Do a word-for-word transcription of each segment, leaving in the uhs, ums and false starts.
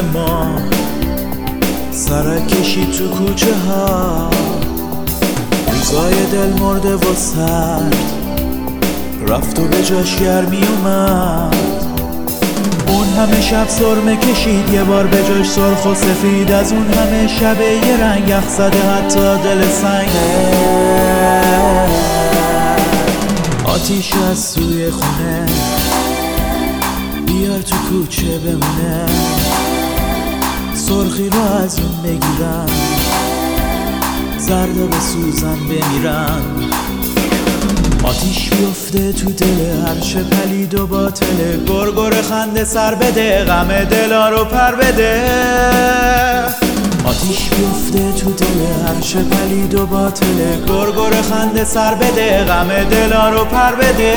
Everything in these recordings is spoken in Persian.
ما سرک کشید تو کوچه ها، روزای دل مرده و سرد رفت و به جاش گرمی اومد. اون همه شب سرمه کشید یه بار به جاش سرخ و سفید، از اون همه شب یه رنگ یخ زده حتی دل سنگه. آتیش از سوی خونه بیار تو کوچه بمونه، سرخی رو از اون بگیرم زرد و به سوزن بمیرن. آتیش بیفته تو دل هرچه پلید و باطله، گرگر خنده سر بده غم دلا رو پر بده. آتیش بیفته تو دل هرچه پلید و باطله، گرگر خنده سر بده غم دلا رو پر بده.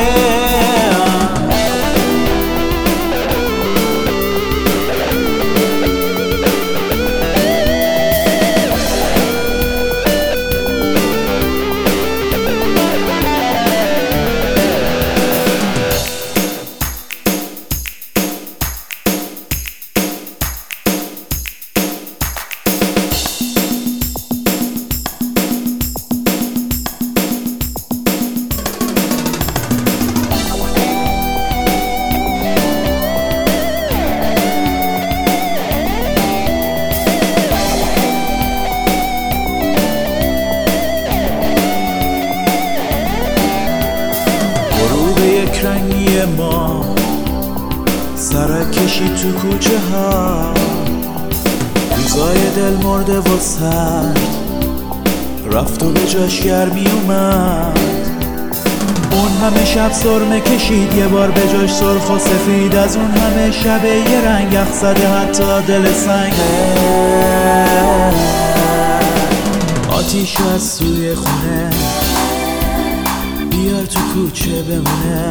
رنگی ما سرک کشید تو کوچه ها، روزای دل مرده و سرد رفت و به جاش گرمی اومد. اون همه شب سرمه کشید یه بار به جاش سرخ و سفید، از اون همه شب یه رنگ یخ زده حتی دل سنگه. آتیش از سوی خونه بیار تو کوچه بمونه،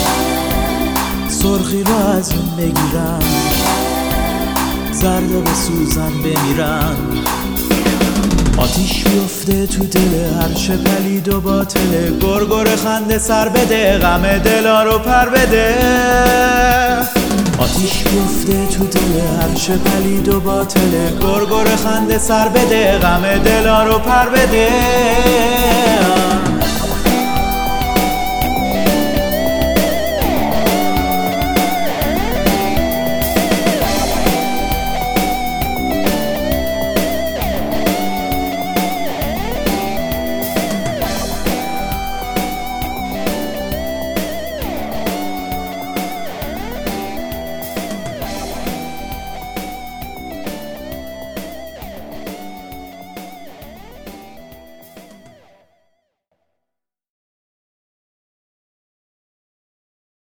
سرخی رو از اون بگیرم زرد و به سوزن بمیرن. آتیش بیفته تو دل هرچه پلید و باطله، گرگر خنده سر بده غم دلا رو پر بده. آتیش بیفته تو دل هرچه پلید و باطله، گرگر خنده سر بده غم دلا رو پر بده.